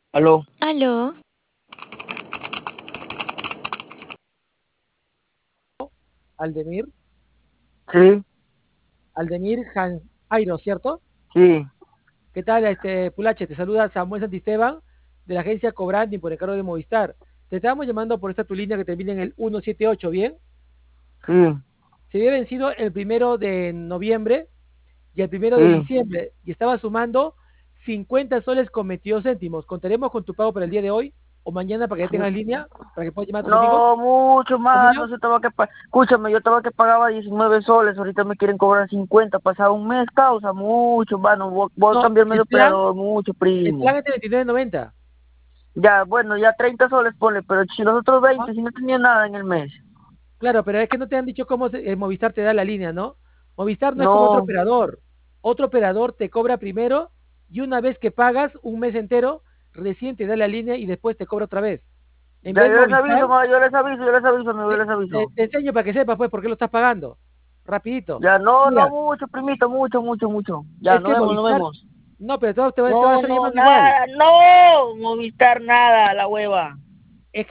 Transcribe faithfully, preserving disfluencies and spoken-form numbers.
Aló, Aló, Aldemir, sí, Aldemir Han Jairo, ¿cierto? sí, ¿Qué tal, este Pulache? Te saluda Samuel Santisteban de la agencia Cobrandi por encargo de Movistar. Te estábamos llamando por esta tu línea que termina en el ciento setenta y ocho, ¿bien? sí, Se había vencido el primero de noviembre y el primero de sí. diciembre y estaba sumando cincuenta soles con veintidós céntimos. ¿Contaremos con tu pago para el día de hoy o mañana para que ya tengas línea, para que puedas llamar a tus amigos? No, mucho ¿O más, no menos? sé, estaba que pa- escúchame, yo estaba que pagaba diecinueve soles, ahorita me quieren cobrar cincuenta, pasaba un mes, causa, mucho, mano, voy, voy a No, cambiarme de el plan, operador, mucho, el primo. plan es de veintinueve noventa. Ya, bueno, ya treinta soles ponle, pero si los otros veinte, si no tenía nada en el mes. Claro, pero es que no te han dicho cómo se- eh, Movistar te da la línea, ¿no? Movistar no es como otro No, operador. Otro operador te cobra primero y una vez que pagas un mes entero, recién te da la línea y después te cobra otra vez. En ya vez yo les aviso, Movistar, ma, yo les aviso, yo les aviso, amigo, yo te, les te- aviso. te enseño para que sepas pues por qué lo estás pagando. Rapidito. Ya, no, no Mira, mucho, primito, mucho, mucho, mucho. Ya, es nos que vemos, nos Movistar, vemos. no, pero te, va- te va te va a No, estar no, llamando igual. nada, no, Movistar nada, la hueva.